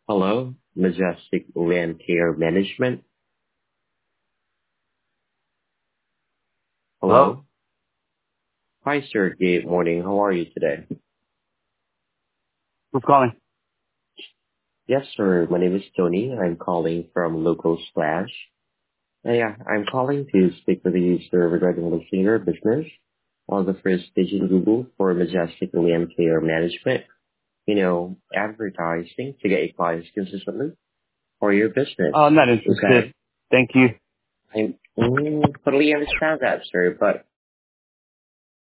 Hello, Majestic Land Care Management. Hello? Hello. Hi, sir. Good morning. How are you today? Who's calling? Yes, sir. My name is Tony. I'm calling from Local Splash. Yeah, I'm calling to speak with you, sir, regarding listing your business on the first page in Google for Majestic Land Care Management. Advertising to get clients consistently for your business. I'm not Okay. interested. Thank you. I totally understand that, sir, but